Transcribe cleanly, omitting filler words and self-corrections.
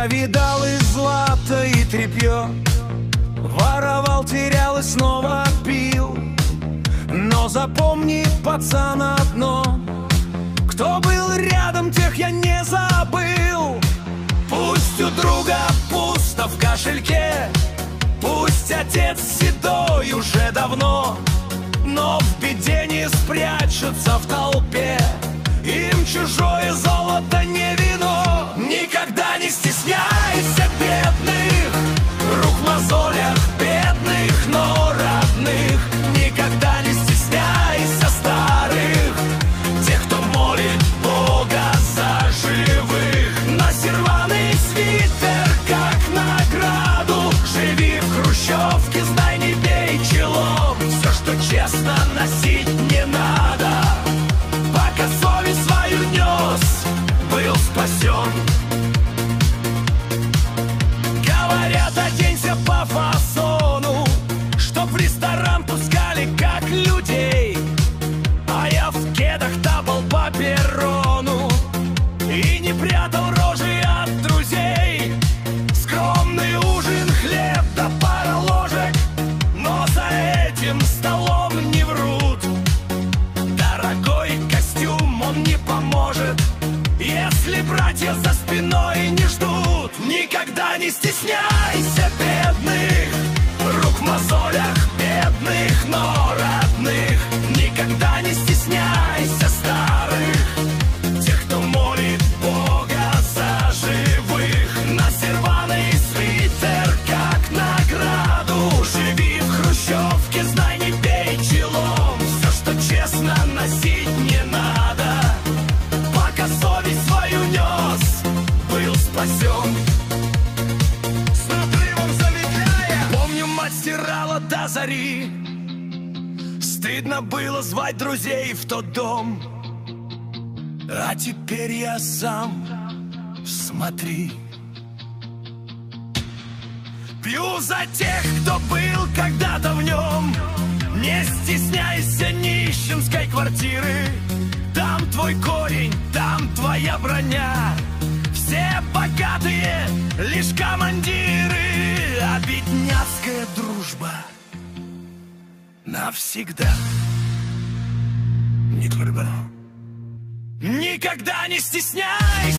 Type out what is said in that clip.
Я видал и злато, и тряпье, воровал, терял и снова пил. Но запомни, пацан, одно: кто был рядом, тех я не забыл. Пусть у друга пусто в кошельке, пусть отец седой уже давно, но в беде не спрячутся в толпе, им чужое золото не вино. Никогда не стесняйся бедных, рук в мозолях бедных, но родных. Никогда не стесняйся старых, тех, кто молит Бога за живых. Носи рваный свитер как награду, живи в хрущевке, знай, не бей челом. Все, что честно, носить не надо, пока совесть свою нес, был спасен. Говорят, оденься по фасону, чтоб в ресторан пускали как людей. А я в кедах топал по перрону и не прятал рожи от друзей. Скромный ужин, хлеб да пара ложек, но за этим столом не врут. Дорогой костюм, он не поможет, если братья за спиной не ждут. Никогда не стесняйся бедных, рук в мозолях бедных, но родных. Никогда не стесняйся старых, тех, кто молит Бога за живых. Носи рваный свитер как награду, живи в хрущевке, знай, не бей челом. Все, что честно, носить не надо, пока совесть свою нес, был спасен. С надрывом замедляя, помню, мать стирала до зари, стыдно было звать друзей в тот дом. А теперь я сам, смотри, пью за тех, кто был когда-то в нем. Не стесняйся нищенской квартиры, там твой корень, там твоя броня. Все богатые лишь командиры, а бедняцкая дружба навсегда. Никогда не стесняйся.